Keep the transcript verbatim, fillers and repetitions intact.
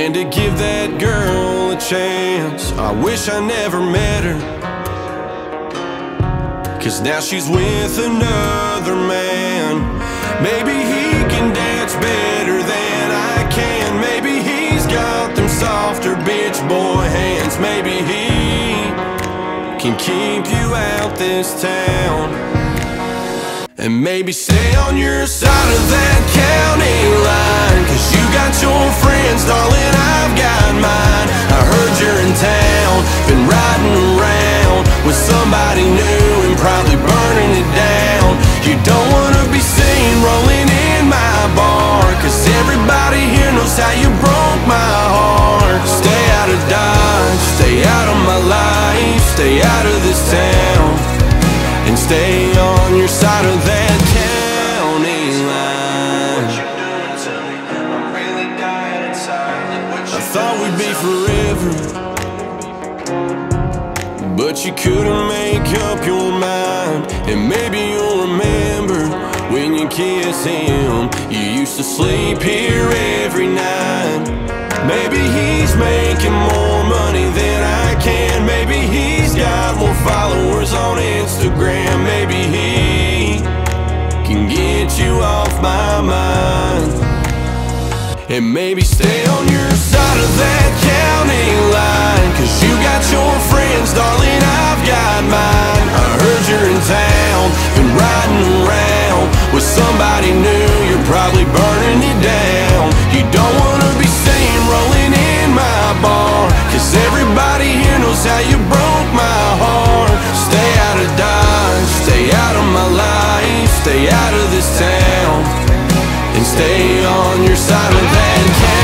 and to give that girl a chance. I wish I never met her, 'cause now she's with another man. Maybe he can dance better than I can. Maybe he's got them softer bitch boy hands. Maybe he can keep you out this town. And maybe stay on your side of that county line, 'cause you got your friends, darling, I've got mine. I heard you're in town, been riding around with somebody new and probably burning it down. You don't wanna be seen rolling in my bar, 'cause everybody here knows how you broke my heart. Stay out of Dodge, stay out of my life, stay out of this town, and stay on your side of that county line. I thought we'd be forever, but you couldn't make up your mind. And maybe you'll remember when you kiss him, you used to sleep here every night. Maybe he's making more money than I can. Maybe he's got more followers on Instagram. Maybe he can get you off my mind. And maybe stay on your side of that county line, 'cause you got your friends, darling, I've got mine. I heard you're in town, been riding around with somebody new. You're probably burning it down. You don't wanna be seen rolling in my bar, 'cause everybody here knows how you broke my heart. Stay out of Dodge, stay out of my life, stay out of this town, and stay on your side of that county.